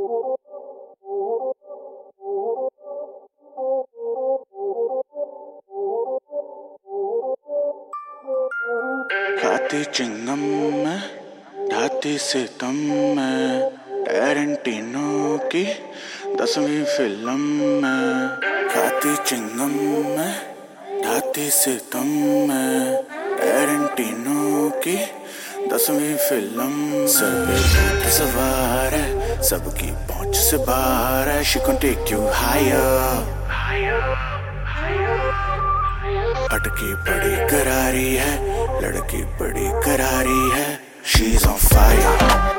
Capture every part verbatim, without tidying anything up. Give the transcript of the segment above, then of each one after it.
खाती चिंगम में ढाती सितम में टैरेंटिनो की दसवीं फिल्म में। खाती चिंगम में ढाती सितम में टैरेंटिनो की दसवीं फिल्म। सर पे भूत सवार है, सबकी पहुंच से बाहर है। She can take you higher। अटकी बड़ी करारी है, लड़की बड़ी करारी है। She's on fire।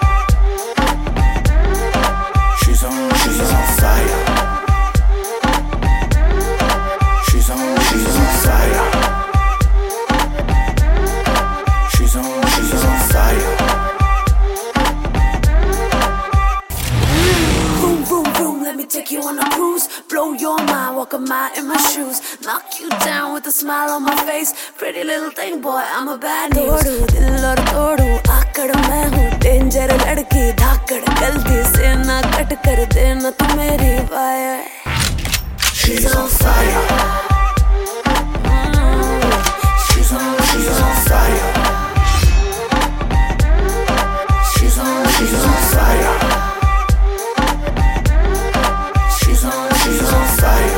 She's on, she's on fire। She's on, she's on fire। She's on, she's on fire। Vroom, vroom, vroom, let me take you on a cruise. Blow your mind, walk a mile in my shoes. Knock you down with a smile on my face. Pretty little thing, boy, I'm a bad news। तोड़ू दिल और तोड़ू आकड़ मैं हूँ, danger लड़की धाकड़, गलती से ना cut कर देना तू मेरी wire. She's on fire। She's on, she's on fire। She's on, she's on fire। She's on, she's on fire।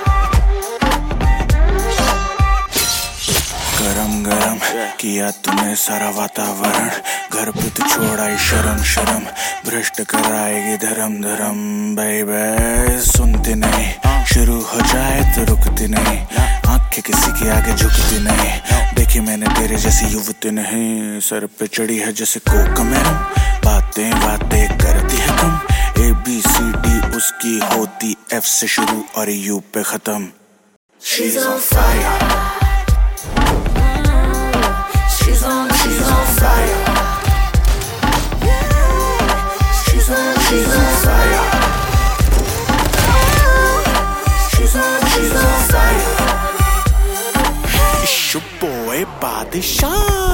गरम गरम किया तूने सारा वातावरण, घर पे तू छोड़ाई शर्म शर्म, भ्रष्ट कराएगी धर्म धर्म। बेबी सुनती नहीं, शुरू हो जाए तो रुकती नहीं, आंखें किसी के आगे झुकती नहीं। देखी मैंने तेरे जैसी युवती नहीं, सर पे चढ़ी है जैसे कोक मैडम, बातें बातें करती है कम। ए बी सी डी उसकी होती एफ से शुरू और यू पे खत्म। She's on fire। She's on, she's on fire। She's on, she's on fire। She's on, she's on fire। It's your boy Badshah।